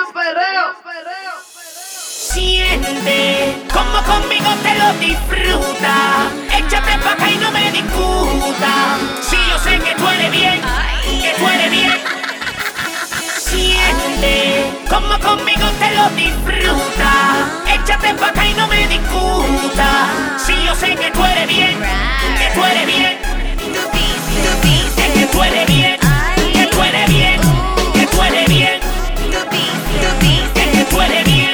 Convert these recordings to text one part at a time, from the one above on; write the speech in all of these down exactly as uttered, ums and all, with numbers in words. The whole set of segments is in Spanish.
Siente como conmigo te lo disfruta. Échate pa' acá y no me discuta. Si yo sé que tú eres bien, que tú eres bien. Siente como conmigo te lo disfruta. Échate pa' acá y no me discuta. Si yo sé que tú eres bien, que tú eres bien. Es que tú eres bien, que tú eres bien, que tú eres bien. Es que tú eres bien.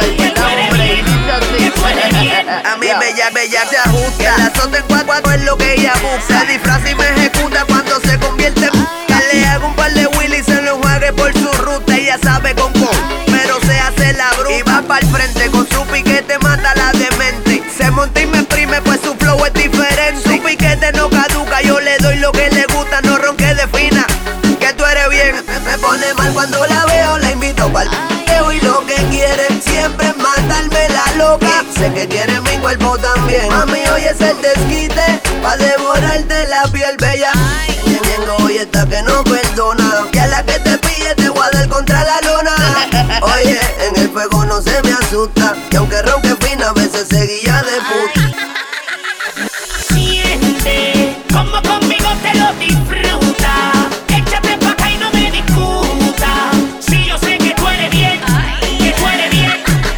A mí me llama, ella se ajusta. La sota en cuatro es lo que ella busca. Se disfraza y me ejecuta cuando se convierte en puta. Le hago un par de Willy y se lo enjuague por su ruta. Ella sabe con con, pero se hace la bruta. Y va pa'l frente con su piquete, mata la demente. Se monta y me exprime, pues su flow es diferente. Su piquete no caduca, yo le doy lo que le gusta. No ronque de fina, que tú eres bien. Me pone mal cuando la veo, la invito pa'l p***eo. Y lo que quiere siempre es matarme la loca. Sé que quiere mi cuerpo también. Mami, hoy es el desquite pa' devorarte la piel bella. Ñengo, hoy está que no perdona. Y a la que te pille te voy a dar contra la lona. Oye, en el fuego no se me asusta. Y aunque ronque fina, a veces se guía de puta. Siente como conmigo te lo disfruta. Échate pa' acá y no me discuta. Si yo sé que tú eres bien, que tú eres bien.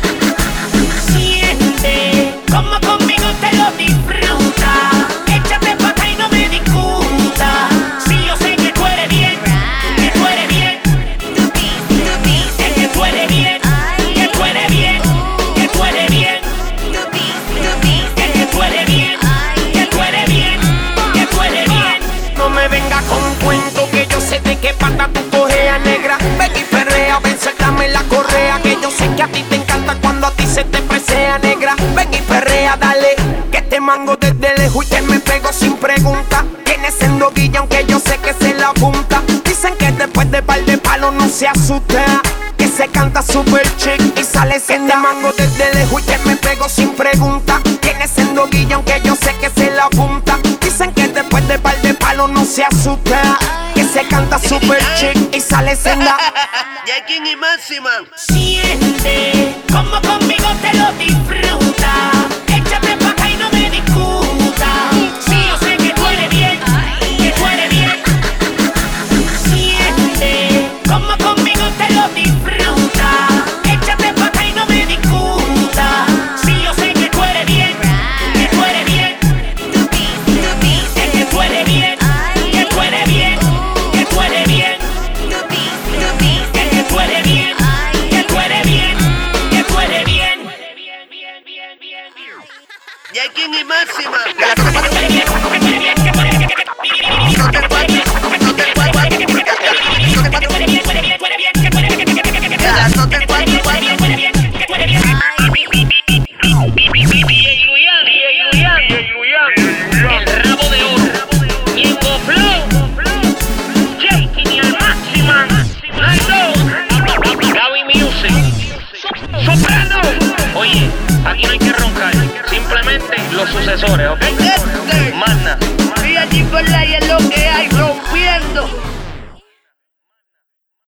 Siente como conmigo te lo disfruta. Échate pa' acá y no me discuta. Si yo sé que tú eres bien, que tú eres bien. Es que tú eres bien, que tú eres bien, que tú eres bien. Es que tú eres bien, que tú eres bien, que tú eres bien. No me venga con cuento que yo sé de qué pata tú cojeas, negra. Ven y perrea, ven, suéltame la correa. Que yo sé que a ti te encanta cuando a ti se te presea, negra. Ven y perrea, dale, que te mango desde lejos y te me pego sin pregunta. Tienes endoguilla aunque yo sé que se la apunta. Dicen que después de par de palos no se asusta, que se canta super chic y sale sin te mango desde lejos y te me pego sin pregunta. Tienes endoguilla aunque yo sé que se la apunta. Dicen que después de par de palos no se asusta, que se canta super chic y sale senda. Yakin y Máxima. Siente como conmigo te lo disfruta. Échate pa' acá y no me discuta. Si yo sé que tú eres bien, que tú eres bien. Siente como conmigo te lo disfruta. Échate pa' acá y no me discuta. Si yo sé que tú eres bien, que tú eres bien. Es que tú eres bien, que tú eres bien, que tú eres bien. Es que tú eres bien, que tú eres bien, que tú eres bien. Yakin y Máxima. El rabo de oro, Ñengo Flow, Yakin y Máxima, Gaby Music, Soprano. Oye, aquí no hay que roncar, simplemente los sucesores, ¿ok? Magna. Y allí por la y es lo que hay rompiendo.